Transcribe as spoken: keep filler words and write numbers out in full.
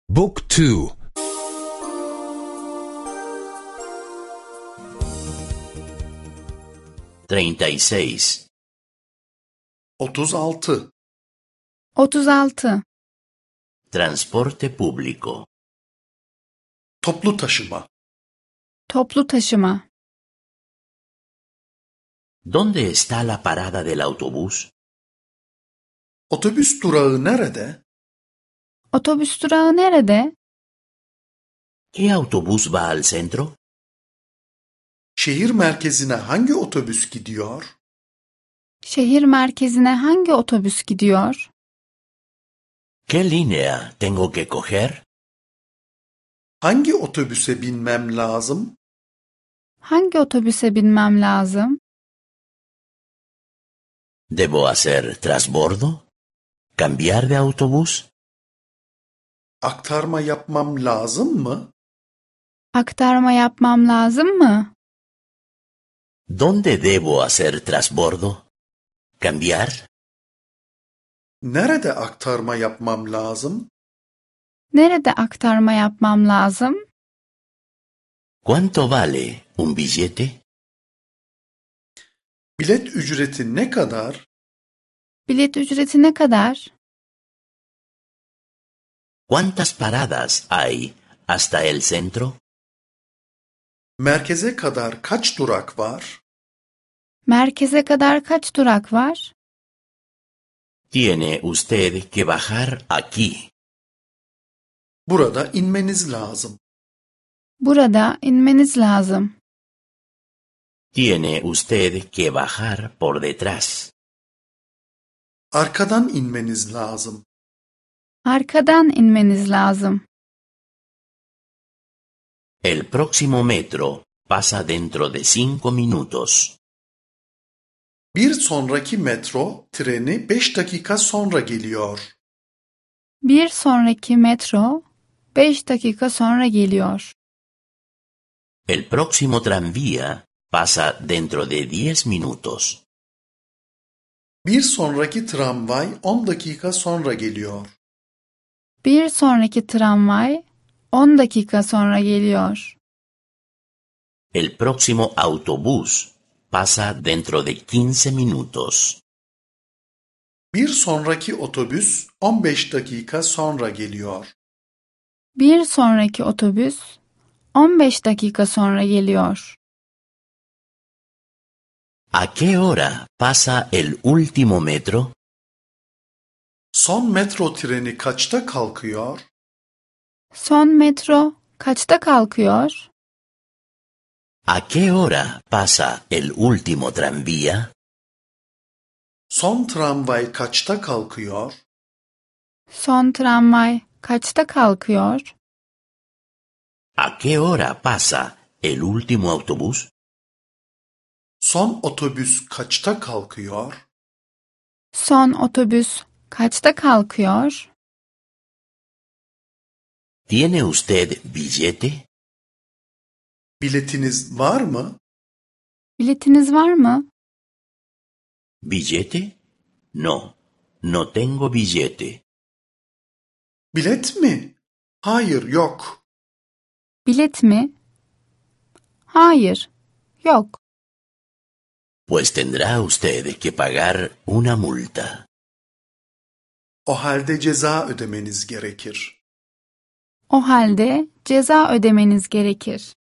Book two. treinta y seis. otuz altı. otuz altı. Transporte público. Toplu taşıma. Toplu taşıma. ¿Dónde está la parada del autobús? Otobüs durağı nerede? Otobüs durağı nerede? ¿Qué autobús va al centro? Şehir merkezine hangi otobüs gidiyor? Şehir merkezine hangi otobüs gidiyor? ¿Qué línea tengo que coger? Hangi otobüse binmem lazım? Hangi otobüse binmem lazım? ¿Debo hacer trasbordo? ¿Cambiar de autobús? Aktarma yapmam lazım mı? Aktarma yapmam lazım mı? ¿Dónde debo hacer trasbordo? ¿Cambiar? Nerede aktarma yapmam lazım? Nerede aktarma yapmam lazım? ¿Cuánto vale un billete? Bilet ücreti ne kadar? Bilet ücreti ne kadar? ¿Cuántas paradas hay hasta el centro? Merkeze kadar kaç durak var? Merkeze kadar kaç durak var? Tiene usted que bajar aquí. Burada inmeniz lazım. Burada inmeniz lazım. Tiene usted que bajar por detrás. Arkadan inmeniz lazım. Arkadan inmeniz lazım. El próximo metro pasa dentro de cinco minutos. Bir sonraki metro treni beş dakika sonra geliyor. Bir sonraki metro beş dakika sonra geliyor. El próximo tranvía pasa dentro de diez minutos. Bir sonraki tramvay on dakika sonra geliyor. Bir sonraki tramvay on dakika sonra geliyor. El próximo autobús pasa dentro de quince minutos. Bir sonraki otobüs on beş dakika sonra geliyor. Bir sonraki otobüs on beş dakika sonra geliyor. ¿A qué hora pasa el último metro? Son metro treni kaçta kalkıyor? Son metro kaçta kalkıyor? ¿A qué hora pasa el último tranvía? Son tramvay kaçta kalkıyor? Son tramvay kaçta kalkıyor? ¿A qué hora pasa el último autobús? Son otobüs kaçta kalkıyor? Son otobüs kaçta kalkıyor? ¿Tiene usted billete? Biletiniz var mı? Biletiniz var mı? ¿Billete? No, no tengo billete. Bilet mi? Hayır, yok. Bilet mi? Hayır, yok. Pues tendrá usted que pagar una multa. O halde ceza ödemeniz gerekir. O halde ceza ödemeniz gerekir.